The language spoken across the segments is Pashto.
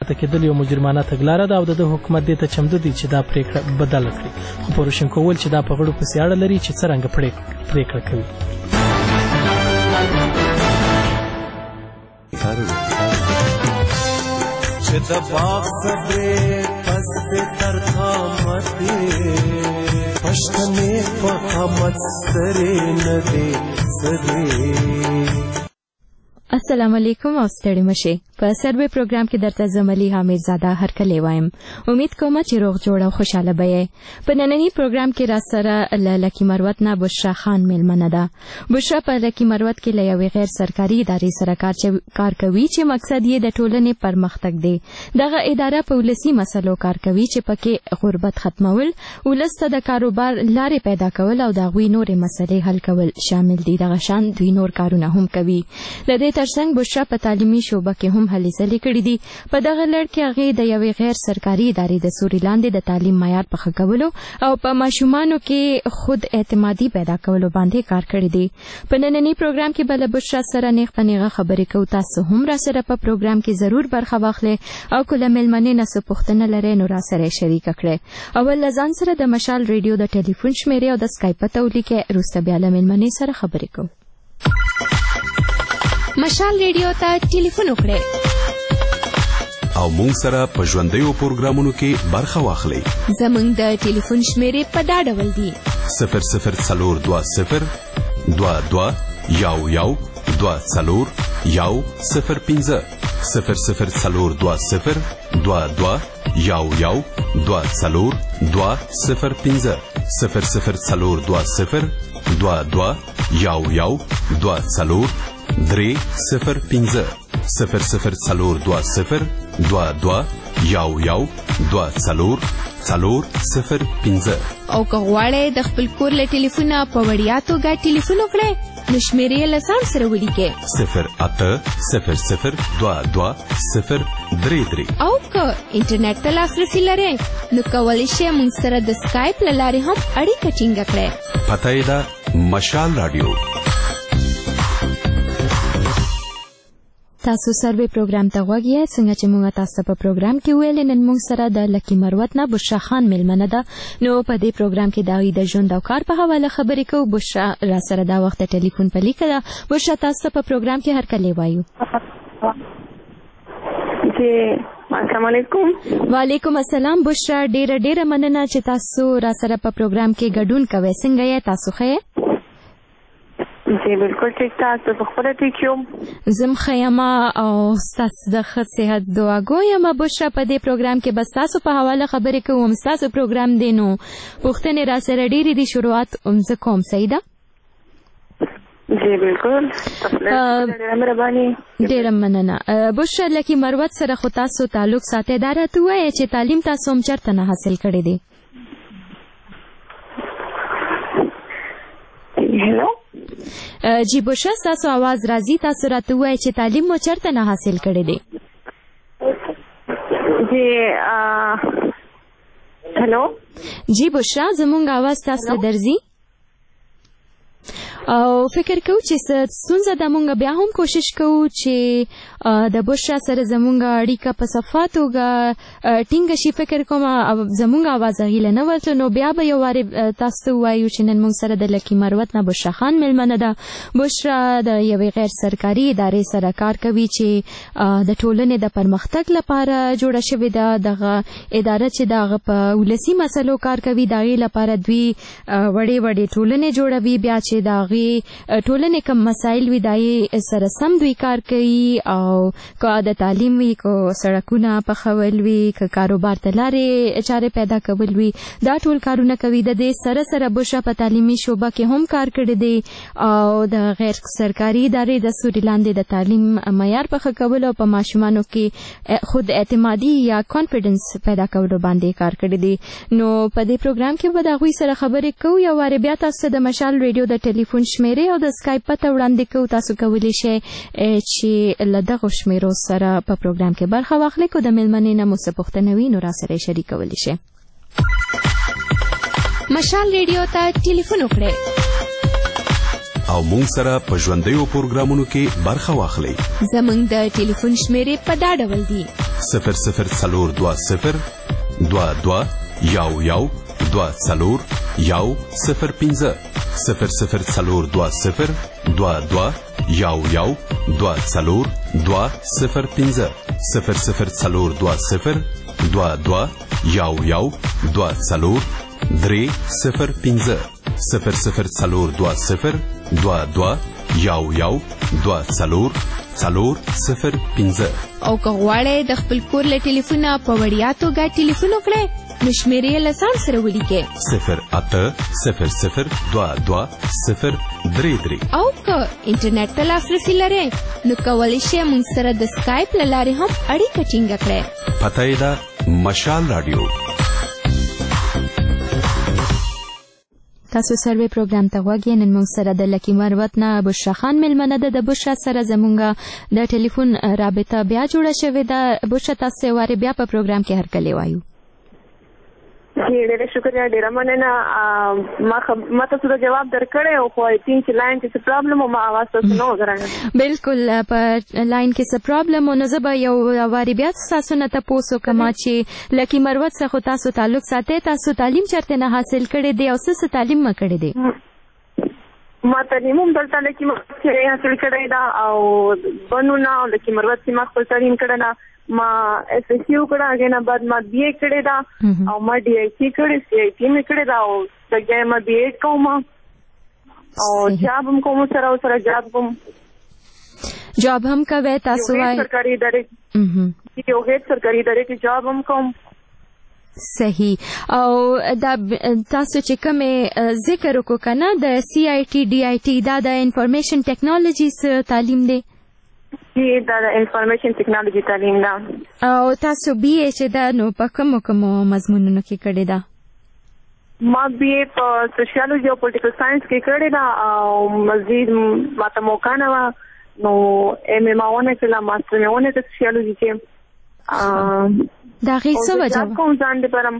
پورته کېدل یو مجرمانه تګلاره ده او د حکومت دې ته چمتو دی چې دا پریکړه بدله کړي. خو پوروشینکو وویل چې دا په غړو پسې اړه لري چې څرنګه پریکړه کوي. چې د باغ صبرې پس دې تر قامتې پښتنې په قامت سترې نه دې سرې. السلام علیکم او ستړي مشه. په سروې پروګرام کې درته زملي حامد زاده هرکلی وایم. امید کوم چې روغ جوړ او خوشاله به. په نننی پروګرام کې را سره لکی مروت نه بشرا خان میلمنه ده. بشرا په لکی مروت کې له یوې غیر سرکاري ادارې سره کار کوي چې مقصد یې د ټولنې پرمختګ دی. دغه اداره په ولسي مسلو کار کوي چې پکې غربت ختمول، ولس ته د کاروبار لارې پیدا کول او د هغوی نورې مسلې حل کول شامل دي. دغه شان دوی نور کارونه هم کوي. د دې ترڅنګ بشرا په تعلیمي شعبه کې هم هلې ځلې کړې دي. په دغه لړ کې هغې د یوې غیر سرکاري ادارې د سوري لاندې د تعلیم معیار په ښه کولو او په ماشومانو کې خود اعتمادي پیدا کولو باندې کار کړی دی. په نننی پروګرام کې به له بشرا سره نیغ په نیغه خبرې کوو. تاسو هم را سره په پروګرام کې ضرور برخه واخلئ او که له میلمنې نه څه پوښتنه لرئ نو را سره شریکه کړئ. اول له ځان سره د مشال ریډیو د ټلیفون شمیرې او د سکایپ پته ولیکئ. وروسته بیا له میلمنې سره خبرې کوو. مشال ریډیو ته ټلیفون وکړئ او مونږ سره په ژوندیو پروګرامونو کې برخه واخلئ. زمونږ د ټلیفون شمیرې په دا ډول دي: 0040 22 11 24 105 0040 22 11 24 205 0040 22 11 24 305 0040 22 11 24 405. او که غواړئ د خپل کور له ټلیفونه په وړیا توګه ټلیفون وکړئ نو شمیرې له ځان سره ولیکئ 080022 او که انټرنیټ ته لاسرسي لرئ نو کولی شئ موږ سره د سکایپ له لارې هم اړیکه ټینګه کړئ. پته یې ده مشال راډیو. تاسو سروې پروګرام ته غوږ یاست. څنګه چې موږ تاسو په پروګرام کې ویل نن موږ سره د لکی مروت نه بشرا خان میلمنه ده. نو په دې پروګرام کې د هغوی د ژوند او کار په حواله خبرې کوو. بشرا را سره دا وخت ټلیفون په لیکه ده. بشرا تاسو په پروګرام کې هرکلی وایو. جی السلام علیکم. وعلیکم السلام. بشرا ډیره مننه چې تاسو را سره په پروګرام کې ګډون کوئ. څنګه یې تاسو ښه یې؟ جی بالکل ٹھیک ٹھاک. تو خبره ټیک یم. زم خیمه او ستاسو د ښه صحت دعا کوم. بشرا په دې پروګرام کې بس تاسو په حواله خبرې کوم. تاسو پروګرام دی نو پوښتنې را سره ډېرې دي. شروعات زه کوم. صحیح ده؟ جی بالکل. ډېره مننه. بشرا لکی مروت سره خو تاسو تعلق ساتئ. دا راته ووایئ چې تعلیم تاسو هم چېرته نه حاصل کړی دی؟ هلو جی بشرا ستاسو आवाज راځي. تاسو راته ووایئ چې تعلیم مو چېرته نه حاصل کړی دی؟ جی هلو جی بشرا زمونږ आवाज تاسو درځي او فکر کوو چې ستونزه ده. مونږ بیا هم کوشش کوو چې د بشرا سره زمونږ اړیکه په صفا توګه ټینګه شي. فکر کوم زمونږ आवाज هغې له نه ورتله نو بیا به یو وارې تاسو ته ووایو چې نن مونږ سره د لکی مروت نه بشرا خان میلمنه ده. بشرا د یوې غیر سرکاري ادارې سره کار کوي چې د ټولنې د پرمختګ لپاره جوړه شوې ده. دغه اداره چې دغه په ولسي مسلو کار کوي د هغې لپاره دوی وړې ټولنې جوړوي. بیا چې د هغې ټولنې کوم مسایل وي د هغې سره سم دوی کار کوي. او که د تعلیم وي، که سړکونه پخول وي، که کاروبار ته لارې چارې پیدا کول وي، دا ټول کارونه کوي. د دې سره سره بشرا په تعلیمي شعبه کې هم کار کړی دی او د غیر سرکاري ادارې د سوري لاندې د تعلیم معیار په ښه کولو او په ماشومانو کې خود اعتمادي یا کانفیډنس پیدا کولو باندې کار کړی دی. نو په دې پروګرام کې به د هغوی سره خبرې کوو. یو وارې بیا تاسو د مشال ریډیو د ټلیفون شمیرې او د سکایپ پته وړاندې کوو. تاسو کولی شئ چې له دغو شمیرو سره په پروګرام کې برخه واخلئ. که د میلمنې نه مو څه پوښتنه وي نو را سره یې شریکولی شئ. مشال ریډیو ته ټلیفون وکړئ او مونږ سره په ژوندیو پروګرامونو کې برخه واخلئ. زمونږ د ټلیفون شمیرې په دا ډول دي: 0020 22 11 24 105 0020 22 11 24 205 0020 22 11 24 305 0020 22 11 24 405 او که غواړئ د خپل کور له ټلیفونه په وړیا توګه ټلیفون وکړئ نو شمیرې له ځان سره ولیکئ 080022 او که انټرنیټ ته لاسرسي لرئ نو کولی شئ موږ سره د سکایپ له لارې هم اړیکه ټینګه کړئ. پته یې ده مشال رادیو. تاسو سروې پروګرام ته غوږی. نن موږ سره د لکی مروت نه بشرا خان ملمنه ده. د بشرا سره زمونږه د ټلیفون رابطه بیا جوړه شوې ده. بشرا تاسو واره بیا په پروګرام کې هرکلی وایو. ډېر شکریہ، ډېر مننه. ما تاسو ته جواب درکړی او خو آی تینک چې لاین کې څه پرابلم او ما اواز تاسو نه وګرانه. بالکل په لاین کې څه پرابلم او نو زه به یو واری بیا تاسو نه تاسو کما چې لکی مروت څخه تاسو تعلق ساتي، تاسو تعلیم چرته نه حاصل کړی دی او څه تعلیم ما کړی دی؟ ما تعلیم هم دلته لکی مروت کې حاصل کړی دا او بنونه لکی مروت کې ما خپل تعلیم کړی نه. ما ایس ایس یو کړه، هغه نه بعد ما بی اے کړی دا او ما ډی آی سی کړی، سی آی ټی مې کړی دا او څنګه ما بی اے کوم او جاب هم کوم سره جاب هم کوي. تاسو وايي سرکاري ادارې یو هیڅ سرکاري ادارې کې جاب هم کوم. صحیح. او دا تاسو چې کومه ذکر وکړه کنه د سی آی ټی ډی آی ټی دا د انفارمیشن ټیکنالوژیز تعلیم دی. دا د انفارمیشن ټیکنالوژي تعلیم ده. او تاسو بی اے چې دا نو په کوم مضمونونو کې کړی دا؟ ما بی اے په سوشیالوجي او پولیټیکل ساينس کې کړی دا او مزید ماته موقع نه و نو ایم ای ماونه کله ماستر ماونه د سوشیالوجي کې دا غي څه وجه کوم ځان دې پرم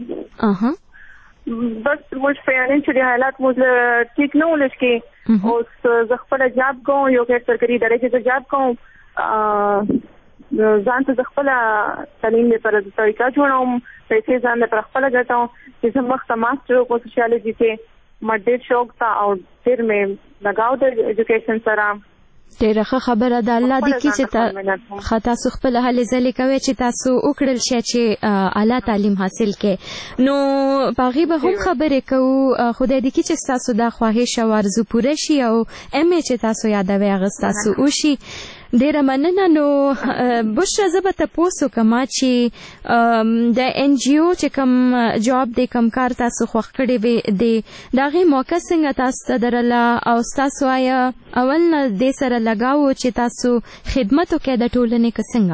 بس موږ فاینانشلی حالات موږ ټیک نه ولش کې اوس زه خپل جاب کوم، یو کې سرکاري ادارې کې جاب کوم، ځان ته خپل تعلیم لپاره د طریقه جوړوم، پیسې ځان لپاره خپل ګټم چې زه مخته ماستر وکړم سوشیالوجي کې. ما ډېر شوق تا او ډېر مې لګاو د ایجوکیشن سره. ډېره ښه خبره ده. الله دې کړي چې تاسو خپل هلې ځلې کوئ چې تاسو وکړل شئ چې اعلی تعلیم حاصل کړئ. نو په هغې به هم خبرې کوو. خدای دې کړي چې ستاسو دا خواهش او ارزو پوره شي او ام چې تاسو یادوئ هغه ستاسو وشي. ډېره مننه. نو بشرا زه به تپوس وکړم چې د ان جی او چې کوم جاب دی کوم کار تاسو خوښ کړی وي دی د هغې موقع څنګه تاسو ته درله او ستاسو آیا اول نه دې سره لګاو چې تاسو خدمت وکړئ د ټولنې که څنګه؟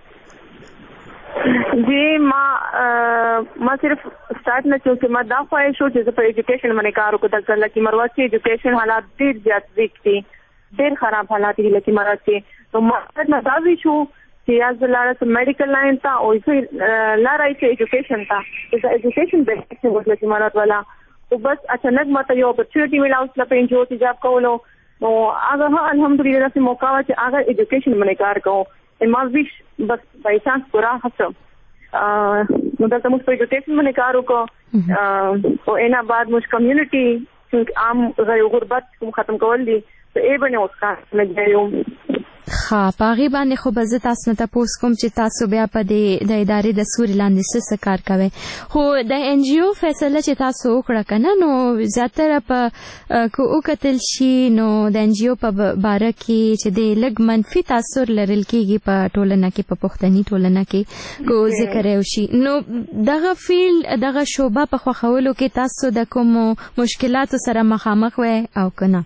جی ما صرف سٹارٹ نه چې ما دا خواهش شو چې زه په ایجوکیشن باندې کار وکړم. د لکی مروت کې ایجوکیشن حالات ډېر زیات ویک دي، ډېر خراب حالات دي لکی مروت کې. نو مقصد نه دا وی شو چې یا زه لاړه سم میډیکل لاین ته او لاره یې ایجوکیشن ته د ایجوکیشن بیسټ وو لکی مروت والا. او بس اچانک ماته یو اپورچونټی ملاو چې په انجو کې جاب کولو نو هغه الحمدلله چې موقع وا چې هغه ایجوکیشن باندې کار کوم. ما ویش بس بای چانس پورا هڅه نو دا موږ په ایجوکیشن باندې کار وکړو او اینا بعد موږ کمیونټي عام غربت کوم ختم کول دي ته ای باندې اوس کار نه دیو. ښه په هغې باندې خو به زه تاسو نه تپوس کوم چې تاسو بیا په دې د ادارې د سوري لاندې څه کار کوئ. خو د ان جی او فیصله چې تاسو وکړه که نه نو زیاتره په که وکتل شي نو د ان جی او په باره کې چې د لږ منفي تاثر لرل کېږي په ټولنه کې، په پښتني ټولنه کې که ذکر یې وشي. نو دغه فیلډ دغه شعبه په خوښولو کې تاسو د کومو مشکلاتو سره مخامخ وئ او که نه؟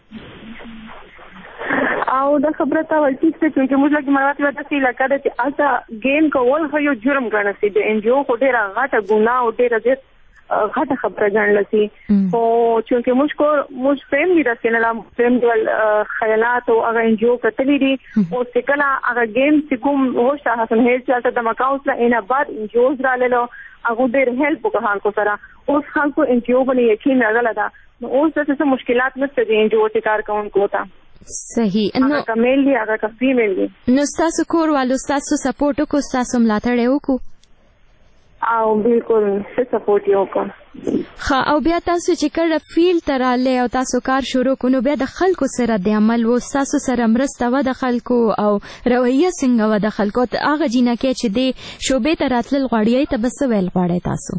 او دا خبره ته ولټی چې موږ لکه مروت یو داسې علاقه ده چې هلته ګیم کول خو یو جرم ګڼل شي. د ان جی او خو ډېره غټه ګناه او ډېره زیات غټه خبره ګڼل شي. خو چونکې موږ فهم دي داسې نه فهم ډول خیالات او هغه ان جی او کتلي دي. اوس چې کله هغه ګیم چې کوم هوش حسن هیل چې هلته د مکاوس له اینا بعد ان جی اوز راللو هغه ډېر هیلپ وکړه خلکو سره. اوس خلکو ان جی او باندې یقین راغلی ده. نو اوس داسې څه مشکلات نشته دي ان جی او چې کار کوونکو ته. صحیح. هغه کا میل دی هغه کا فیمیل دی. نو تاسو کور والو تاسو سپورټ کو تاسو ملاتړ وکړو او بالکل څه سپورټ یو کو. او بیا تاسو چې کله فیلډ ته راغلی او تاسو کار شروع کړو نو بیا د خلکو سره د عمل و تاسو سره مرسته و د خلکو او رویه څنګه و د خلکو هغه جینکه چې د شوبې ته راتلل غواړي ته بس ویل غواړي تاسو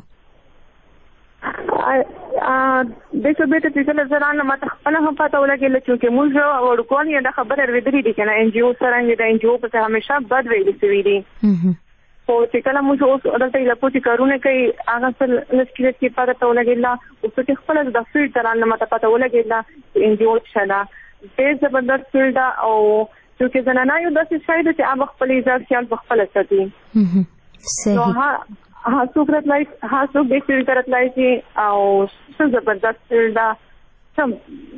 د شوبې ته چې زران ما ته خپل هم پته ولګیل چې موږ ورکوان یې د خبره ورېدلې دي کنه ان جی او سره د ان جی او په همیشه بد ویلې سوي دي او چې کله موږ اوس دلته یو پوتې کارونه کوي هغه سره لسکیلت کې پته ته ولګیل او په خپل د فیلډ ترانه ما ته پته ولګیل ان جی او شاله ډېر زبردست فیلډ او چې زنانه یو داسې شاید چې هغه خپل ځان خیال خپل ساتي. صحیح. ها څوک راتلای ها څوک به فیلډ راتلای شي او څه زبردست فیلډ سم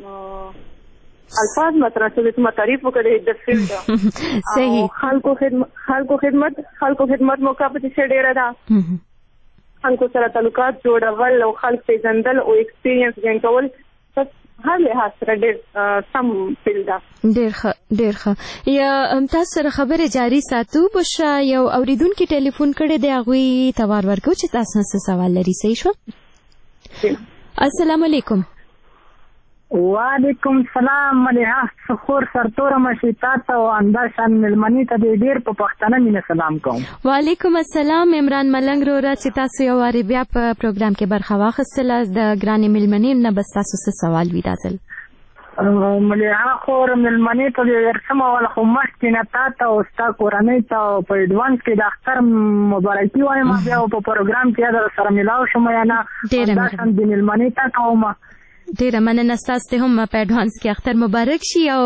الفاظ مطرح چې ما تعریف وکړې د فیلډ. صحیح. خلکو خدمت موقع په څه ډیره ده. خلکو سره تعلقات جوړول او خلک پیژندل او ایکسپیرینس ګین کول هر لحاظ سره ډېر سم فیلډ ده. ډېر ښه. یا تاسو سره خبرې جاري ساتو بشرا یو اوریدونکي ټلیفون کړی دی هغوی ته وار ورکوو چې تاسو څه سوال لري. صحیح شو. السلام علیکم. وعلیکم السلام. مليحه سخور سرتور مشیتا ته او انداشان ملمنی ته ډیر په پښتنه مینه سلام کوم. وعلیکم السلام. عمران ملنګ رورا چې تاسو یو واری بیا په پروګرام کې برخه واخیستله د ګرانې ملمنې نه بس تاسو څه سوال وي دازل. مليحه خور ملمنی ته ورسمه ول خو مخکې نه تاسو او تاسو کورنۍ ته په ایڈوانس کې د اختر مبارکي وایم بیا په پروګرام کې در سره ملاو شم یا نه انداشان د ملمنی ته کوم. ډیره مننه ستاسو ته هم په اډوانس کې اختر مبارک شي او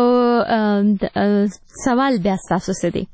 سوال بیا ستاسو څه دی؟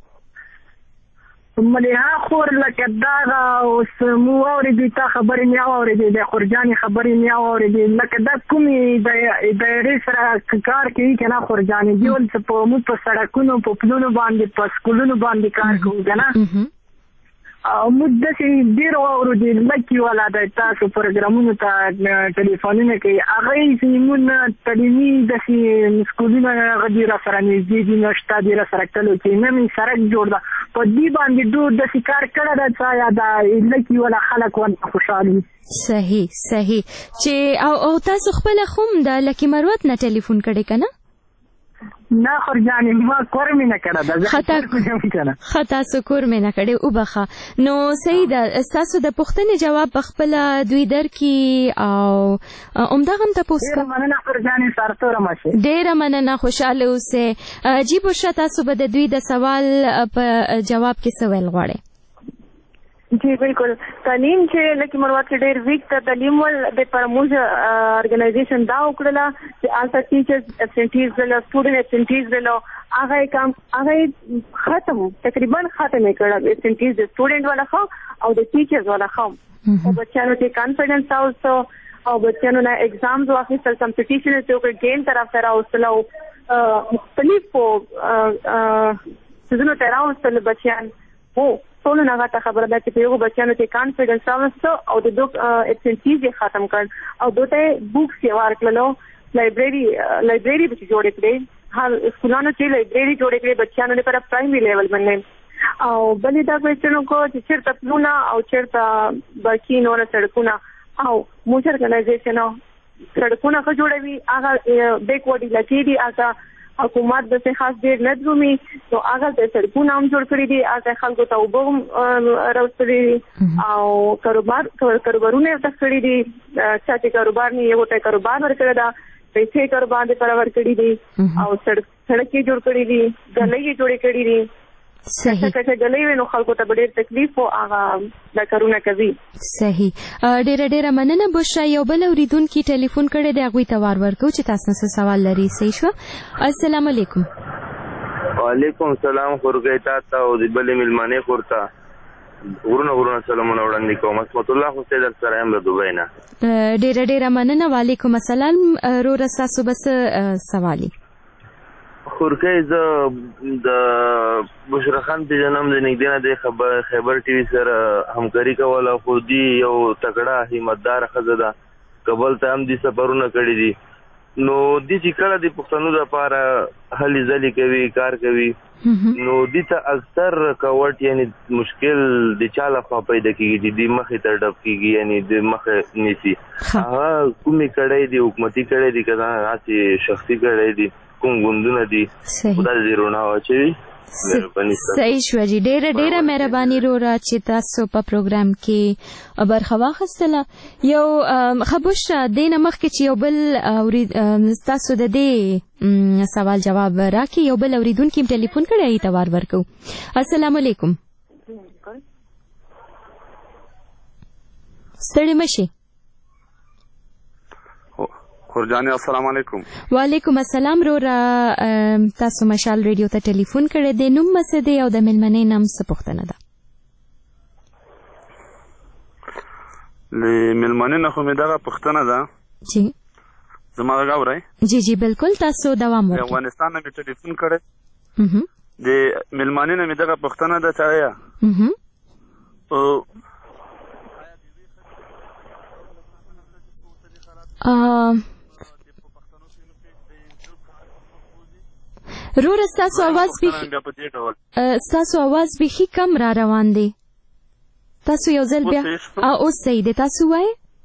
مليحه خور لکه دا اوس مو اورېدې تا خبرې مې اورېدې د خورجانې خبرې مې اورېدې لکه دا کومې دایرې سره کار کوي که نه خورجانې دي ول څه په موږ په سړکونو په پلونو باندې په سکولونو باندې کار کوو که نه موږ داسې ډېر واورو د لکي والا د تاسو پروګرامونو ته ټلیفونونه کوي هغه یې زموږ تعلیمي داسې سکولونه هغه دې را سره نږدې دي نه شته دې را سره کلو کې نه مې سړک جوړ ده په دې باندې ډېر داسې کار کړی ده چې یا د لکي والا خلک ورته خوشحال وي. صحیح چې او تاسو خپله خو هم د لکي مروت نه ټلیفون کړی که نه؟ نه خورجانې ما کور مې نه کړی ده ښه تاسو کور مې نه کړی وبخه. نو صحیح ده ستاسو د پوښتنې جواب په خپله دوی درکړي او همدغه هم تپوس ډېره مننه خورجانې سرتوره مه شئ. ډېره مننه خوشحاله اوسئ. جی بشرا تاسو به د دوی د سوال په جواب کې څه ویل غواړئ؟ جی بالکل. تعلیم چې لکه مروت کې ډېر ویک ته تعلیم ول د پرموج ارګنایزیشن دا وکړله چې آلته ټیچرز ابسنټیز ول سټوډنټ ابسنټیز ول هغه ختم تقریبا ختم کړه ابسنټیز د سټوډنټ والا خو او د ټیچرز والا خو او بچانو ته کانفیډنس اوسو او بچانو نه ایگزامز واخیستل کمپټیشن ته وکړ ګیم طرف سره اوسلو مختلف سيزونو ته راوستل بچیان هو ټول نه غاټه خبره ده چې یو بچانو ته کانفیډنس اوسو او د دوه ابسنټیز ختم کړ او دوته بوکس یې ورکړلو لایبرری به جوړ کړي هر سکولانو چې لایبرری جوړ کړي بچانو لپاره پرایمري لیول باندې او بلې دا کوېسچنو کو چې چیرته پلونه او چیرته باقي نور سړکونه او موږ ارګنایزیشن سړکونه خو جوړوي هغه بیکورډ علاقې دي هغه حکومت د څه خاص ډېر نه درومي نو هغه د سړکونه هم جوړ کړي دي هغه خلکو ته اوبه راوستلي او کاروبارونه یې ورته کړي دي چې کاروبار نه یو ته کاروبار ورکړی دا پیسې کاروبار دې پر ورکړي دي او سړک یې جوړ کړي دي ګلۍ یې جوړې کړي دي صحیح چې ګلۍ وي نو خلکو ته ډېر تکلیف او هغه دا کارونه کوي. صحیح. ډېره مننه بشرا. یو بل اوریدونکي ټلیفون کړی دی هغوی ته وار ورکوو چې تاسو څه سوال لري. صحیح شوه. السلام علیکم. وعلیکم السلام. خورګۍ تا ته او د بلې مېلمانې خور ته غرونه سلامونه وړاندې کوم. عصمت الله حسین در سره یم د دوبۍ نه. ډېره مننه. وعلیکم السلام. روره ستاسو به څه سوال وي؟ خورګۍ زه د بشرا خان پیژنم د نږدې نه د خیبر ټي وي سره همکاري کوله خو دي یو تکړه همتداره ښځه ده کابل ته هم دي سفرونه کړي دي نو دې چې کله د پښتنو لپاره هلې ځلې کوي کار کوي نو دې ته اکثر رکاوټ یعنی مشکل د چا لخوا پیدا کېږي چې د مخې ته ډب کېږي یعنی د مخې نیسي هغه کومې کړی دي حکومتي کړی دي که هغسې شخصي کړی دي کوم ګوندونه دي خدای دې رڼا واچوي صحیح شو جی ډیره مهرباني رورا چې تاسو په پروګرام کې برخه واخیستله یو خبوش دینه مخکې چې یو بل تاسو د دې سوال جواب راکې یو بل اوریدونکي ټلیفون کړی ای توار ورکو السلام علیکم ستړي مشي خورجاني السلام علیکم وعلیکم السلام رورا تاسو مشال ریډیو ته ټلیفون کړی دی نوم څه دی او د مېلمنې نام څه پوښتنه ده د مېلمنې نه خو مې دغه پوښتنه ده جی زما غږ اورئ جی بالکل تاسو دوام ورکړئ د افغانستان نه مې ټلیفون کړی د مېلمنې نه مې دغه پوښتنه ده چې رور ستاسو आवाज بیخي کم را روان دی تاسو یو ځل بیا اوس صحیح دی تاسو وایئ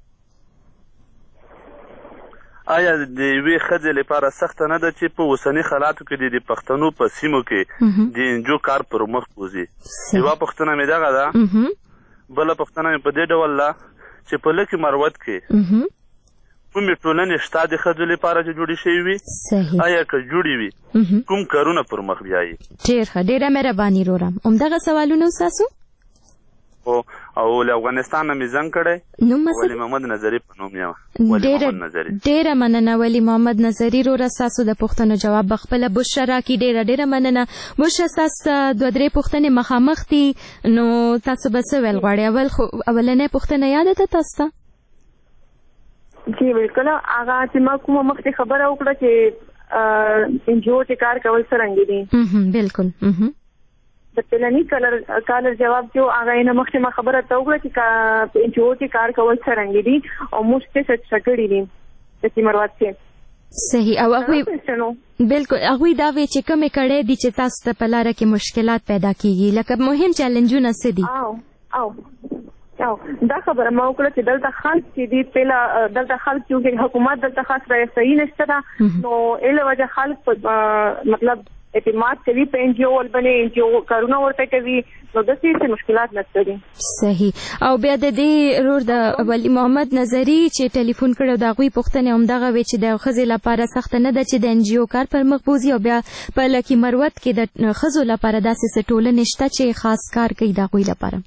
آیا د یوې ښځې لپاره سخته نه ده چې په اوسني حالاتو کې د پښتنو په سیمو کې د انجو کار پر مخ بوځي یوه پوښتنه مې دغه ده بله پوښتنه مې په دې ډول ده چې په لکي مروت کې کومې ټولنې شته د ښځو لپاره چې جوړې شوي وي آیا که جوړې وي کوم کارونه پر مخ بیایي ډېر ښه ډېره مهرباني رورم همدغه سوالونه ستاسو او له افغانستان نه مې زنګ کړی ولی محمد نظري په نوم یم ډېره مننه ولی محمد نظري روره ستاسو د پوښتنو جواب به خپله بشره راکړي ډېره مننه بشره ستاسو دوه درې پوښتنې مخامخ دي نو تاسو به څه ویل غواړئ اولنۍ پوښتنه یاده ده تاسو ته جی بالکل هغه چې ما کومه مخکې خبره وکړه چې انجیو چې کار کول څرنګه دي بالکل د پلاني کالر جواب جو هغه نه مخکې ما خبره ته وکړه چې انجیو چې کار کول څرنګه دي او موږ څه شګړې دي چې مروت کې صحیح او هغه بالکل هغه دا وی چې کومه کړه دي چې تاسو ته په لار کې مشکلات پیدا کیږي لکه مهم چیلنجونه څه دي او دا خبره ما وکړه چې دلته خلک چې دي پهلا دلته خلک چې حکومت دلته خاص راځي صحیح نشته دا نو اله وجه خلک مطلب اعتماد کوي په انجیو ولبنې انجیو کارونه ورته کوي نو د څه مشکلات نشته دي صحیح او بیا د دې رور د ولی محمد نظري چې ټلیفون کړو دا غوي پوښتنه هم دغه وی چې د خزې لپاره سخت نه ده چې د انجیو کار پر مخ بوزي او بیا په لکه مروت کې د خزو لپاره داسې ټولنه نشته چې خاص کار کوي دا غوي لپاره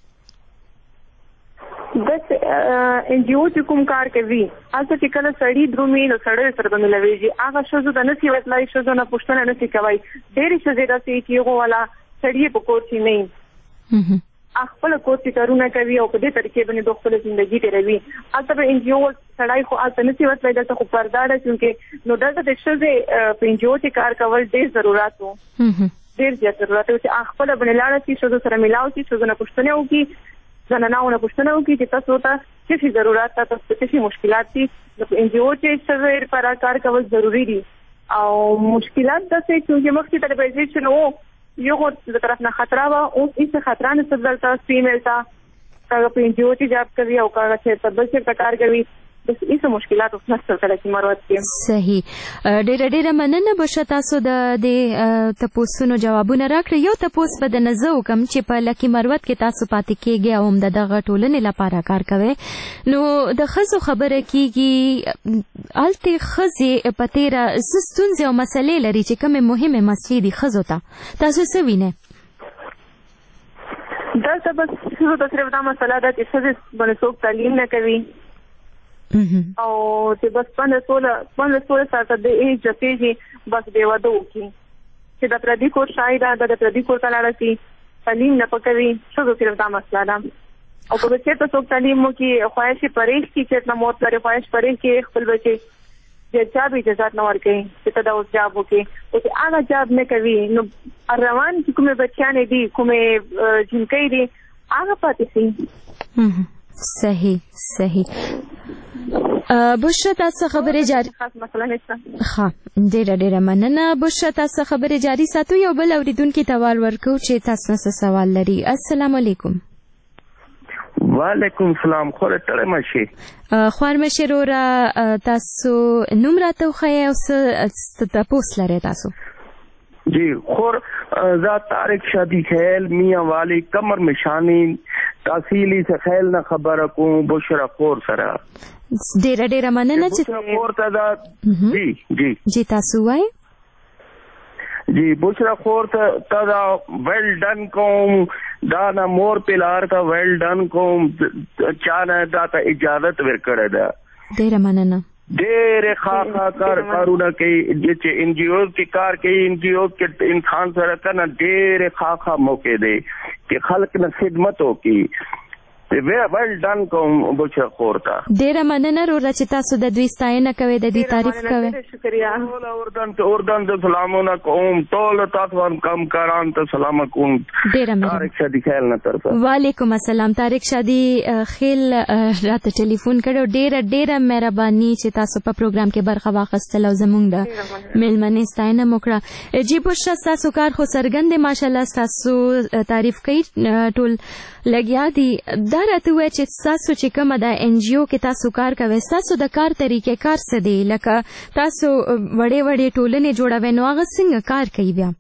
بس انجیو چې کوم کار کوي هلته چې کله سړی درومي نو سړی سره به ملويږي هغه ښځو ته نسي وتلای ښځو نه پوښتنه نسي کوي ډېرې ښځې داسې چې هغو والا سړی په کور کې نه خپل کور کې کارونه کوي او په دې طریقې باندې د خپل ژوندۍ تیروي هلته به انجیو سړی خو هلته نسي وتلای دلته خو پرده ده چونکې نو دلته د ښځې په انجیو چې کار کول ډېر ضرورت و ډېر زیات ضرورت و چې خپله باندې لاړه شي ښځو سره ملاو شي ښځو نه پوښتنې وکړي زنانهونه پوښتنه وکړي چې تاسو ته څه شي ضرورت ده تاسو ته څه مشکلات دي د انجیو چې ښځې لپاره کار کول ضروري دي او مشکلات داسې چې مخکې ټلویزیون و یو د طرف نه خطره وه اوس هېڅ خطره نشته دلته فیمیل ته هغه په انجیو چې جاب کوي او هغه چېرته بل چېرته کار کوي بس هېڅ مشکلات اوس نشته کله چې مروت کې صحیح ډېره مننه بشه تاسو د دې تپوسونو جوابونه راکړئ یو تپوس به درنه زه وکړم چې په لکي مروت کې تاسو پاتې کېږئ او هم د دغه ټولنې لپاره کار کوئ نو د ښځو خبره کېږي هلته ښځې په تېره څه ستونزې او مسلې لري چې کومې مهمې مسلې دي ښځو ته تاسو څه وینئ دلته بس ښځو ته صرف دا مسله ده چې ښځې باندې څوک تعلیم نه کوي او چې بس 15 ساعته د ایج رسېږي بس بې واده وکړي چې د پردي کور شاید د پردي کور ته لاړه شي تعلیم نه پکوي ښځو صرف دا مسله ده او که چېرته څوک تعلیم وکړي خواهش یې پرهیز کړي چېرته موت لري خواهش پرهیز کړي خپل بچی د جاب اجازات نه ورکوي چې ته دا اوس جاب وکړي او چې هغه جاب نه کوي نو روان چې کومې بچیانې دي کومې جنکۍ دي هغه پاتې شي صحیح بشرا تاسو خبرې جاری خاص مسله نشته. ها ډیره مننه. بشرا تاسو خبرې جاری ساتو. یو بل اوریدونکو ته وال ورکو چې تاسو څه سوال لري. السلام علیکم. وعلیکم السلام. خور تړه مشي خوار مشي رورا تاسو نوم راته خو او څه تاسو لري تاسو؟ جی خور ذات طارق شادی خیل میاں والی کمر مشانی تحصیلی سے خیل نہ خبر کو بشرا خور سره ډیره مننه چې بشرا خور ته دا جی تاسو وای جی بشرا خور ته دا ویل ډن کوم دا نه مور پلار ته ویل ډن کوم چانه دا ته اجازه ورکړه ده. ډیره مننه. ډېر خاصه کارونه کوي چې ان جی اوز کې کار کوي. ان جی اوز کې انسان سره کنه ډېر خاصه موقع دی چې خلک نه خدمت وکړي. ویل ډن کوم بشرا خور ته ډیره مننه رورا چې تاسو د دوی ستاینه کوي د دې تعریف کوي. شکریہ. اردن ته سلامونه کوم ټول تاسو کم کاران ته سلام کوم. ډیره مننه. طارق شادي خیل نه طرفه. وعلیکم السلام. طارق شادي خیل راته ټلیفون کړو. ډیره مهرباني چې تاسو په پروګرام کې برخه واخیستل او زموږ د مېلمنې ستاینه وکړه. جی بشرا تاسو کار خو څرګند دی ماشاءالله. تاسو تعریف کوي ټول لګیا دي. دا راته وایي چې تاسو چې کومه د ان جی او کې تاسو کار کوئ تاسو د کار طریقې کار څه دی؟ لکه تاسو وړې ټولنې جوړوي نو هغه څنګه کار کوي بیا؟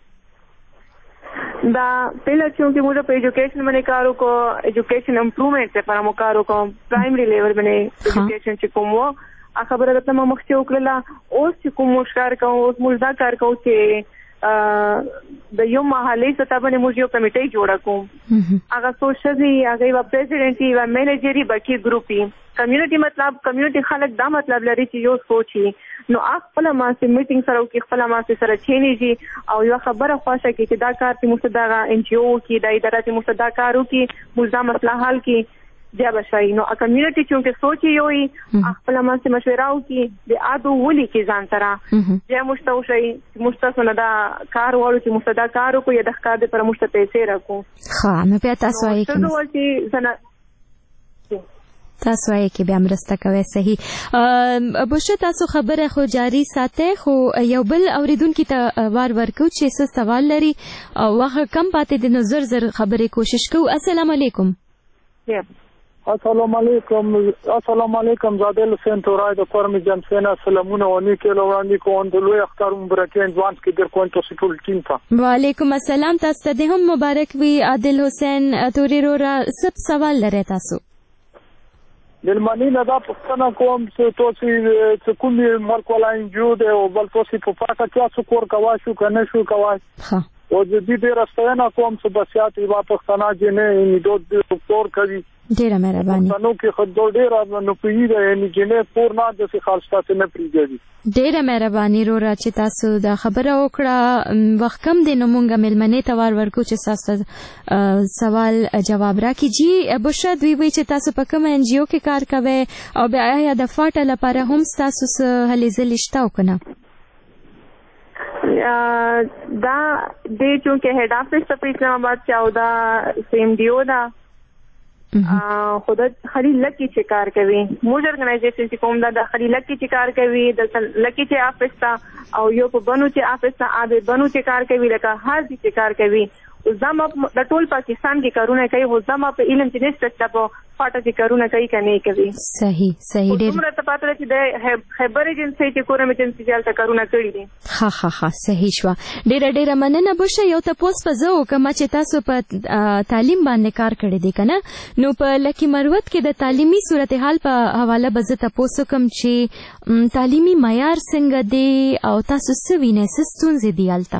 دا پہلا چونکہ مجھے پہ ایجوکیشن میں نے کارو کو ایجوکیشن امپروومنٹ سے پر کارو کو پرائمری لیول میں نے ایجوکیشن چکم وہ خبر رہتا میں مخچے اکللا اوس چکم مشکار کہوں اوس مجھدا کار کہوں کہ د یو محلي سطح باندې موږ یو کمیټه جوړه کوم. هغه سوشلي هغه یو پریزیډنټ یو مینیجري بکی ګروپ کمیونټي مطلب کمیونټي خلک دا مطلب لري چې یو سوچي نو خپل ما سره میټینګ سره او خپل ما سره چینیږي او یو خبره خوښه کی چې دا کار چې مستدغه ان جی او کې د ادارې چې مستدغه کارو کې ملزم مسله حل کې بیا بشای نو کمیونټي چې سوچي یوي خپل ما سره مشوره وکي د اادو ولي کې ځان سره بیا مستوشي مستثنا دا کار وړو چې مستدغه کارو کو یا د ښکار پر مشته پیسې راکو. ها نو بیا تاسو وايي تاسو وايي کې بیا مرسته کوي. صحیح. بشرا تاسو خبره خو جاری ساتي خو یو بل اوریدونکو ته وار ورکو چې څه سوال لري او وخت کم پاتې د نظر خبرې کوشش کوو. السلام علیکم. السلام علیکم زادل حسین تورای د فرمی جمسینا سلامونه ونی کېلو وړاندې کوم د لوی اختر مبارکي ځوانس کې در کوم تاسو ټول ټیم ته. وعلیکم السلام. تاسو ته هم مبارک وي. عادل حسین توري رورا سب سوال لري تاسو دلمنی نه دا پښتنه کوم چې تاسو کوم ملک ولا انجو دی او بل تاسو په فاکه تاسو کور کوا شو کنه شو کوا ها او د دې راستنه کوم چې بسیات یو پښتنه جنې نیډو دکتور کوي. ډیره مهرباني. نو کې خدای ډیره نو پیږي یعنی جنې پور نه د څه خالص تاسو نه پریږدي. ډیره مهرباني رورا چې تاسو دا خبره وکړه. وخت کم دی نو مونږه ملمنې ته ورکو چې تاسو سوال جواب راکړي. جی بشرا دوی وی چې تاسو په کوم ان جی او کې کار کوئ او بیا یا د فاټه لپاره هم تاسو هلي ځلې شته وکنه؟ دا د چونکه هډ افیس په اسلام آباد کې او دا سیم ډیو دا خود خلیل لکی چې کار کوي موږ ارګنایزیشن چې کوم دا د خلیل لکی چې کار کوي د لکی چې افیس تا او یو په بنو چې افیس تا اده بنو چې کار کوي لکه هر چې کار کوي زما د ټول پاکستان کې کارونه کوي و زما په علم چې نشته په فاټه کې کارونه کوي کني کوي. صحیح ډېر موږ ته پاتره چې د خبر ایجنسی چې کورم ایجنسی ځل کارونه کړی دي. ها صحیح شو. ډېر مننه. بشه یو تاسو په زو کما چې تاسو په تعلیم باندې کار کړی دی کنه نو په لکی مروت کې د تعلیمي صورتحال په حواله به زه تاسو کوم چې تعلیمي معیار څنګه دی او تاسو څه وینئ ستونزې دی الته؟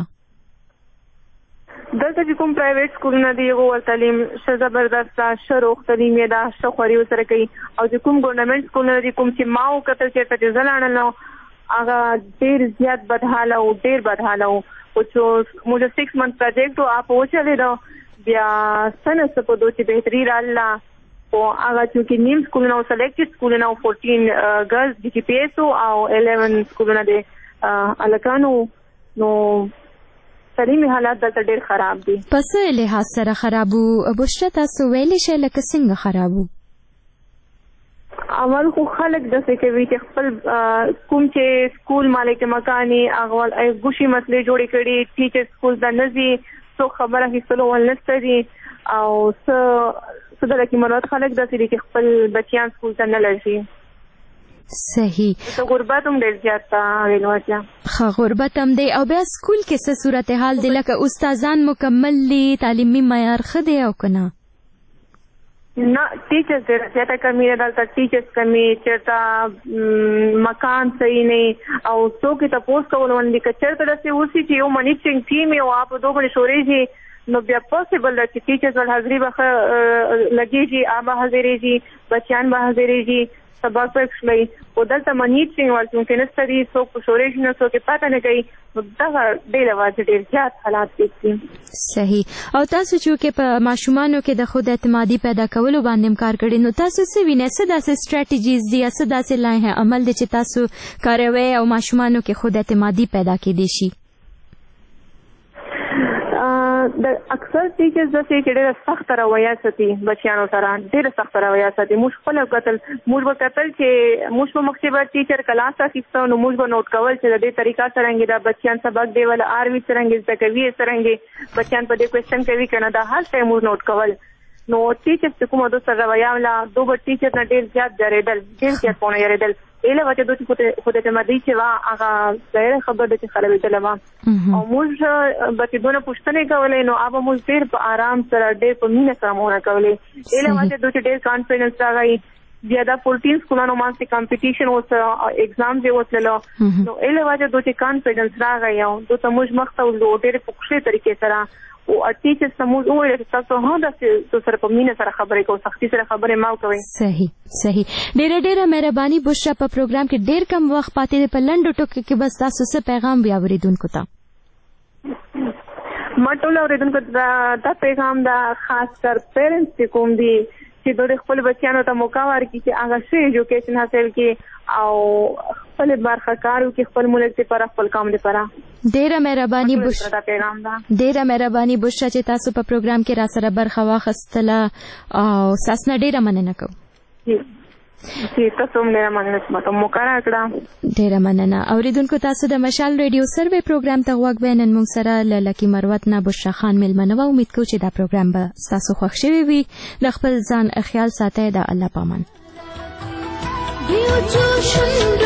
دلته چې کوم پرایویټ سکولونه دی یو تعلیم ش زبردست شروع تعلیم دا شخوري سره کوي او چې کوم ګورنمنت سکولونه دی کوم چې ماو کتل چې ته ځلانه نو هغه ډیر زیات بدحاله او او چې موږ 6 منث پروجیکټ او اپ وچلې دا بیا سنه په دوه چې بهتري رااله او هغه چې نیم سکولونه او سلیکټډ سکولونه 14 ګرلز جی پی ایس او 11 سکولونه دی الکانو نو تعلیمي حالات دلته ډېر خراب دي. پس لحاظ سره خرابو بشرا تاسو ویلې شئ لکه څنګه خرابو؟ اول خو خلک داسې کوي چې خپل کوم چې سکول مالک مکاني اغوال ګوشي مسلې جوړې کړي ټیچر سکول د نزي څو خبره هیڅلو ولنسته دي او څه د لکه مراد خلک داسې دي چې خپل بچیان سکول ته نه لږي. صحیح. ته غربت هم ډېر زیات ویلوځه. ها غربت هم دی او بیا سکول کې څه صورتحال دی لکه استادان مکمل دي تعلیمي معیار ښه دی او که نه؟ نه ټیچرز ډېره زیاته کمی ده دلته ټیچرز کمی چېرته مکان صحیح نه او څوک یې تپوس کول باندې که چېرته داسې اوسي چې یو منیټرنګ ټیم یې او په دو باندې شورېږي نو بیا پاسبل ده چې ټیچرز ول حاضري به ښه لګېږي به حاضرېږي بچیان به حاضرېږي سبق پکښلی او دلته منیټرنګ ورته ممکن نسته دي څوک په شورېږي نه څوک یې پته نه کوي نو دغه ډېره واځي ډېر زیات حالات دي. صحیح. او تاسو چې په ماشومانو کې د خود اعتمادي پیدا کولو باندې کار کړی نو تاسو څه وینئ څه داسې سټریټیجیز دي څه داسې لایحې عمل دی چې تاسو کاروئ او ماشومانو کې خود اعتمادي پیدا کېدی شي؟ د اکثر ټیچرز داسې چې ډېره سخته رویه ساتي بچیانو سره ډېره سخته رویه ساتي. موږ خپله کتل موږ به کتل چې موږ په مخکې به ټیچر کلاس اخیسته نو موږ به نوټ کول چې د دې طریقه څرنګې دا بچیان سبق دی ولا آروي څرنګې زده کوي څرنګې بچیان په دې کوېسچن کوي که نه دا هر شی موږ نوټ کول. نو ټیچر چې کومه دو سره رویه ولا دو به ټیچر نه ډېر زیات ډارېدل ډېر زیات پونه یېرېدل ایله وجه دوی خود اعتمادي چې وا هغه ظاهره خبره ده چې خرابېدله وه او موږ به چې دونه پوښتنې کولې نو هغه موږ ډېر په آرام سره ډېر په مینه سره مونه کولې ایله وجه دوی ډېر کانفیډنس راغی. بیا دا 14 سکولانو مانځ کمپټیشن اوس ایگزام دی وتللو نو ایله وجه دوی کانفیډنس راغی او دوی ته موږ مخ ته ورلو ډېر په ښې طریقې سره او ټیچر سموږ وویل چې تاسو هم داسې سره په مینه سره خبرې کوئ سختي سره خبرې مه کوئ. صحیح. ډېره مهرباني بشرا په پروګرام کې ډېر کم وخت پاتې دی په لنډو ټکو کې بس تاسو څه پیغام بیا اورېدونکو ته؟ ما ټول اورېدونکو ته دا پیغام دا خاص کر پیرنټس چې کوم دي چې دوی خپل بچیانو ته موقع ورکړي چې هغه ښه ایجوکیشن حاصل کړي او خپل برخه کار وکړي خپل ملک لپاره خپل قوم لپاره. ډېره مهرباني بشرا چې تاسو په پروګرام کې را سره برخه واخیستله او ستاسو نه ډېره مننه کوم. تاسو هم ډېره مننه چې ماته موقع راکړه. ډېره مننه. اورېدونکو تاسو د مشال ریډیو سروې پروګرام ته غوږ وئ. نن موږ سره له لکي مروت نه بشرا خان میلمنه وه. امید کوو چې دا پروګرام به ستاسو خوښ شوی وي. د خپل ځان خیال ساتئ. د الله پامان.